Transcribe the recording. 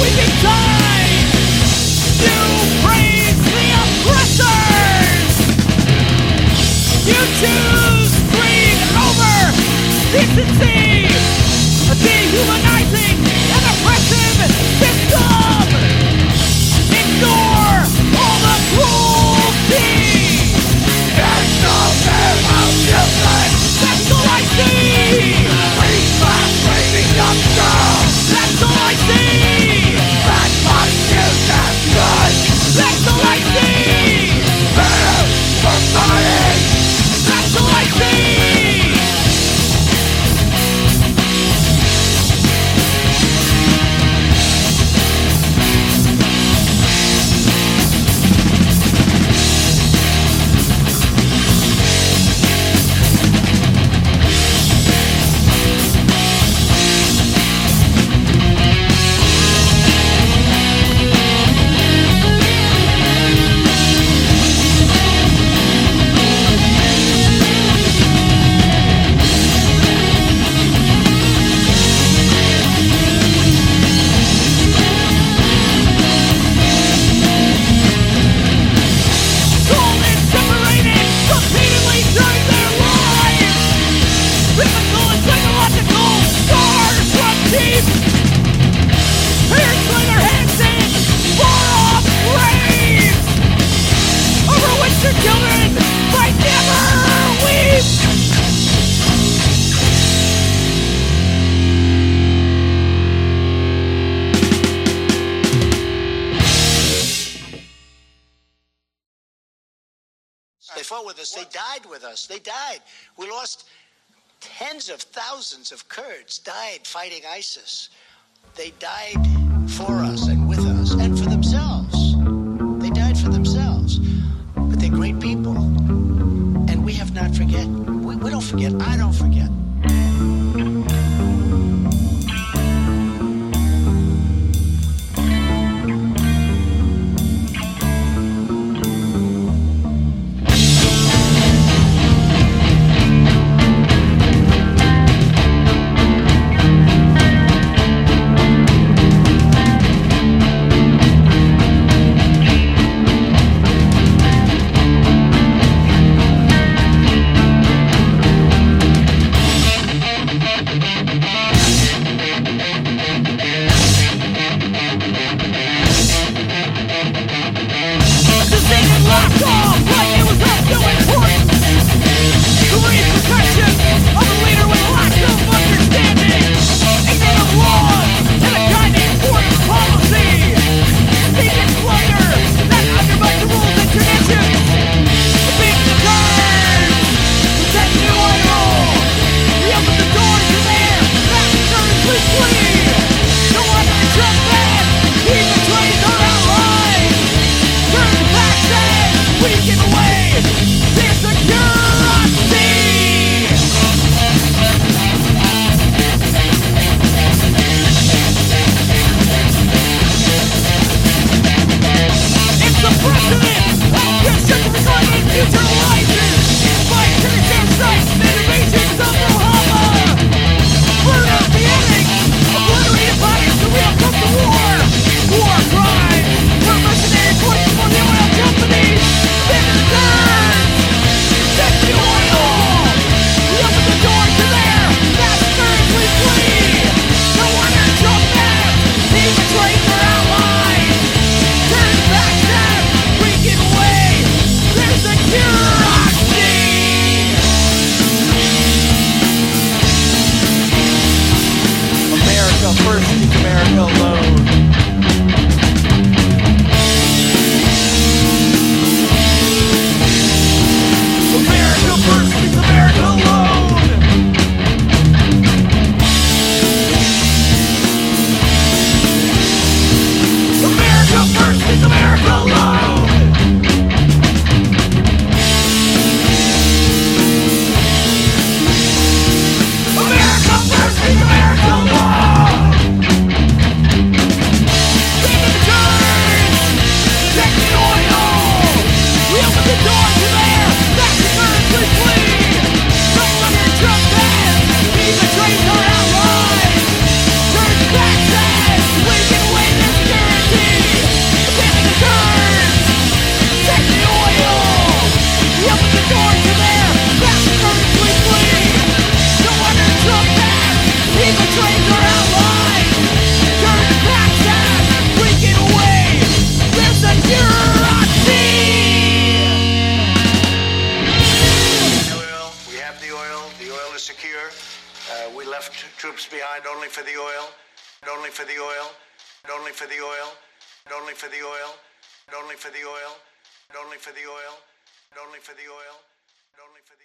weeping time. You praise the oppressors. You choose greed over decency. A dehumanizing and oppressive system. Ignore all the cruelty. There's no fear of children. That's all I see. Free fast raving up girls. That's all I see. Bad mind is as good. That's all I see. Better for money. That's all I see. They fought with us. They died with us. They died. We lost tens of thousands of Kurds died fighting ISIS. They died for us and with us and for themselves. They died for themselves. But they're great people. And we have not forget. We don't forget. I don't forget. mind only for the oil, and only for the oil, and only for the oil, and only for the oil, and only for the oil, and only for the oil, and only for the oil, and only for the